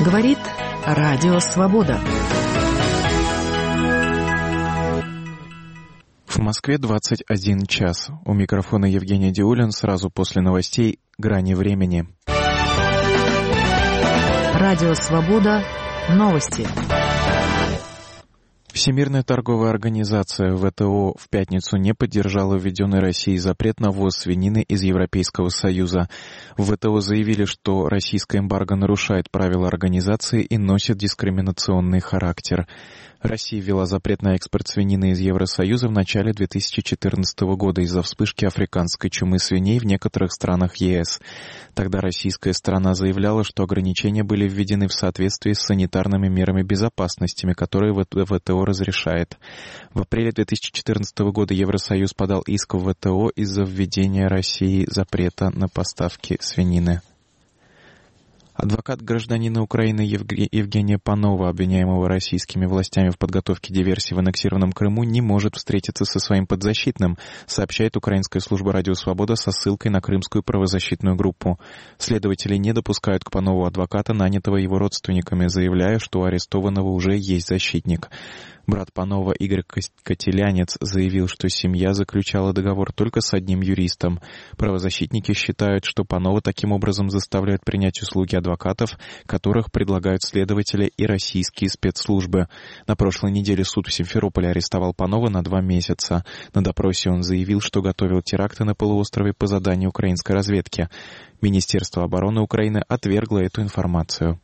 Говорит Радио Свобода. В Москве 21 час. У микрофона Евгений Диулин. Сразу после новостей «Грани времени». Радио Свобода. Новости. Всемирная торговая организация ВТО в пятницу не поддержала введенный Россией запрет на ввоз свинины из Европейского Союза. В ВТО заявили, что российское эмбарго нарушает правила организации и носит дискриминационный характер. Россия ввела запрет на экспорт свинины из Евросоюза в начале 2014 года из-за вспышки африканской чумы свиней в некоторых странах ЕС. Тогда российская сторона заявляла, что ограничения были введены в соответствии с санитарными мерами безопасности, которые ВТО разрешает. В апреле 2014 года Евросоюз подал иск в ВТО из-за введения России запрета на поставки свинины. Адвокат гражданина Украины Евгения Панова, обвиняемого российскими властями в подготовке диверсии в аннексированном Крыму, не может встретиться со своим подзащитным, сообщает украинская служба «Радио Свобода» со ссылкой на крымскую правозащитную группу. Следователи не допускают к Панову адвоката, нанятого его родственниками, заявляя, что у арестованного уже есть защитник. Брат Панова Игорь Котелянец заявил, что семья заключала договор только с одним юристом. Правозащитники считают, что Панова таким образом заставляют принять услуги адвокатов, которых предлагают следователи и российские спецслужбы. На прошлой неделе суд в Симферополе арестовал Панова на 2 месяца. На допросе он заявил, что готовил теракты на полуострове по заданию украинской разведки. Министерство обороны Украины отвергло эту информацию.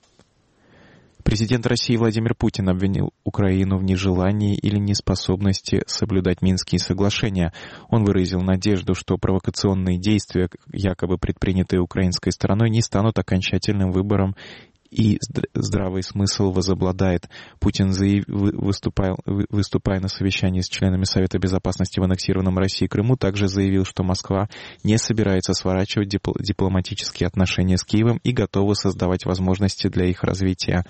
Президент России Владимир Путин обвинил Украину в нежелании или неспособности соблюдать Минские соглашения. Он выразил надежду, что провокационные действия, якобы предпринятые украинской стороной, не станут окончательным выбором и здравый смысл возобладает. Путин, выступая на совещании с членами Совета Безопасности в аннексированном России Крыму, также заявил, что Москва не собирается сворачивать дипломатические отношения с Киевом и готова создавать возможности для их развития.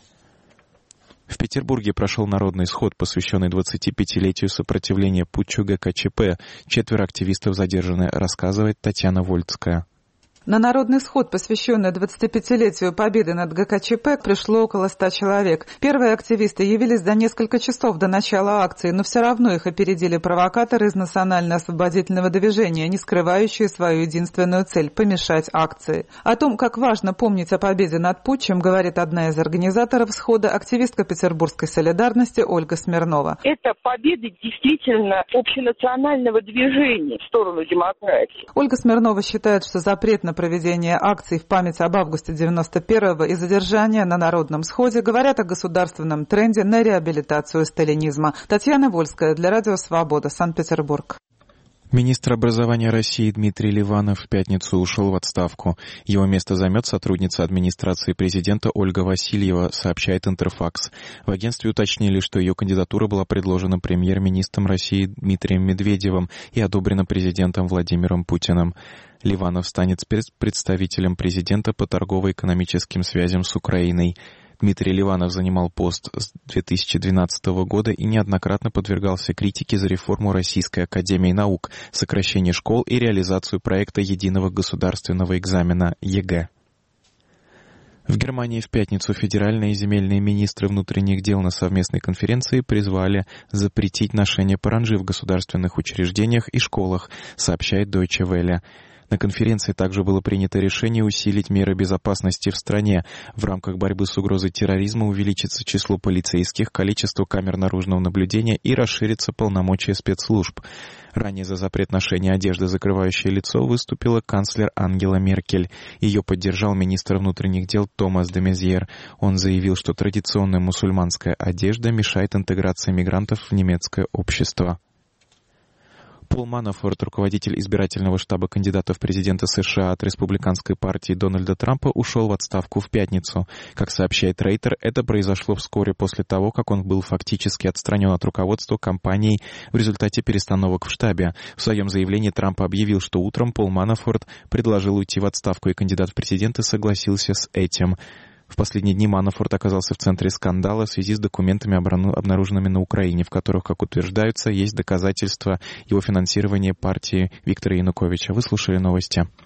В Петербурге прошел народный сход, посвященный 25-летию сопротивления путчу ГКЧП. 4 активистов задержаны, рассказывает Татьяна Вольцкая. На народный сход, посвященный 25-летию победы над ГКЧП, пришло около 100 человек. Первые активисты явились за несколько часов до начала акции, но все равно их опередили провокаторы из Национально-освободительного движения, не скрывающие свою единственную цель – помешать акции. О том, как важно помнить о победе над путчем, говорит одна из организаторов схода, активистка петербургской солидарности Ольга Смирнова. Это победа действительно общенационального движения в сторону демократии. Ольга Смирнова считает, что запрет на проведение акций в память об августе 91-го и задержания на народном сходе говорят о государственном тренде на реабилитацию сталинизма. Татьяна Вольская для Радио Свобода, Санкт-Петербург. Министр образования России Дмитрий Ливанов в пятницу ушел в отставку. Его место займет сотрудница администрации президента Ольга Васильева, сообщает Интерфакс. В агентстве уточнили, что ее кандидатура была предложена премьер-министром России Дмитрием Медведевым и одобрена президентом Владимиром Путиным. Ливанов станет представителем президента по торгово-экономическим связям с Украиной. Дмитрий Ливанов занимал пост с 2012 года и неоднократно подвергался критике за реформу Российской академии наук, сокращение школ и реализацию проекта единого государственного экзамена ЕГЭ. В Германии в пятницу федеральные и земельные министры внутренних дел на совместной конференции призвали запретить ношение паранджи в государственных учреждениях и школах, сообщает Deutsche Welle. На конференции также было принято решение усилить меры безопасности в стране. В рамках борьбы с угрозой терроризма увеличится число полицейских, количество камер наружного наблюдения и расширится полномочия спецслужб. Ранее за запрет ношения одежды, закрывающей лицо, выступила канцлер Ангела Меркель. Ее поддержал министр внутренних дел Томас де Мезьер. Он заявил, что традиционная мусульманская одежда мешает интеграции мигрантов в немецкое общество. Пол Манафорт, руководитель избирательного штаба кандидата в президенты США от республиканской партии Дональда Трампа, ушел в отставку в пятницу. Как сообщает Рейтер, это произошло вскоре после того, как он был фактически отстранен от руководства компанией в результате перестановок в штабе. В своем заявлении Трамп объявил, что утром Пол Манафорт предложил уйти в отставку, и кандидат в президенты согласился с этим. В последние дни Манафорт оказался в центре скандала в связи с документами, обнаруженными на Украине, в которых, как утверждается, есть доказательства его финансирования партии Виктора Януковича. Вы слушали новости.